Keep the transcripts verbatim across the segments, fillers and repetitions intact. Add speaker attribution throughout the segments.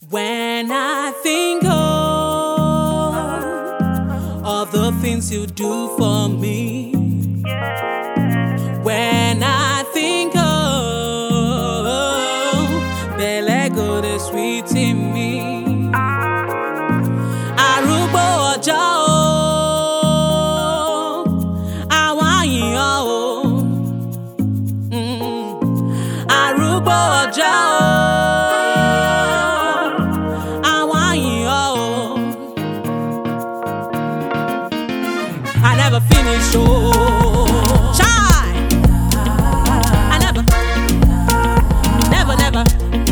Speaker 1: When I think of all the things you do for me, when I think of Belego the sweet in me, arúgbó ọjọ́ o, àwa yìn ọ́ o, mm, arúgbó ọjọ́ o. I never finish, oh, shine. I never, never, never.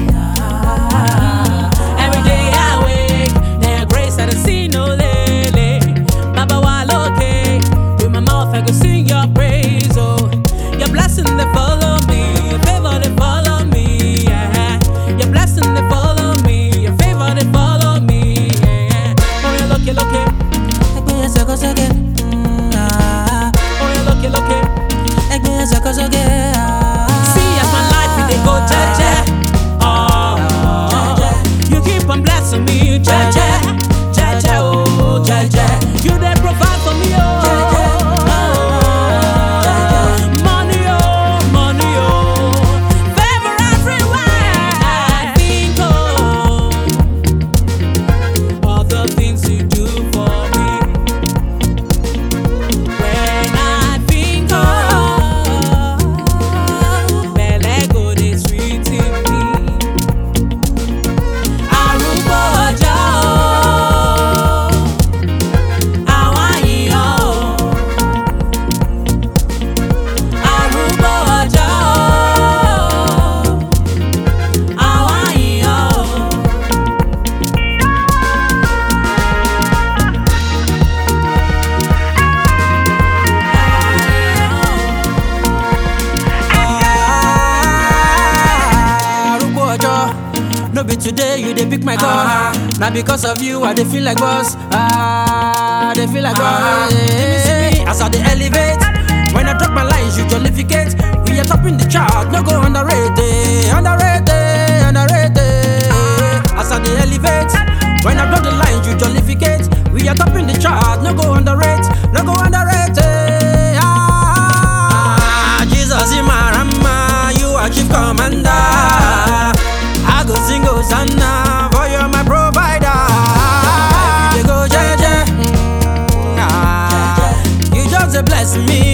Speaker 1: Mm. Every day I wake, their grace I don't see no lele. Baba Waloke, with my mouth I go sing your praise, oh. Your blessing they follow me, your favor they follow me, yeah. Your blessing they follow me, your favor they follow me, yeah. Oh, you look, you look, see as my life it dey go jeje. Oh, you keep on blessing me, jeje, jeje, oh, jeje. You dey provide for me, oh, money, oh, money, oh, favor everywhere. I think of all the things you do for me. When I think of no be today you dey pick my call. Uh-huh. Now because of you I dey feel like boss. Ah, I dey feel like boss. Yeah. As I dey elevate, when I drop my lines you jollificate. We are topping the chart, no go underrated, underrated, underrated. As I dey elevate, when I drop the lines you jollificate. We are topping the chart, no go underrated, no go underrated. Ah, Jesus in my Rama, you are chief commander. I go sing Hosanna, for you're my provider. Every day go jeje, mm, ah. You just a bless me.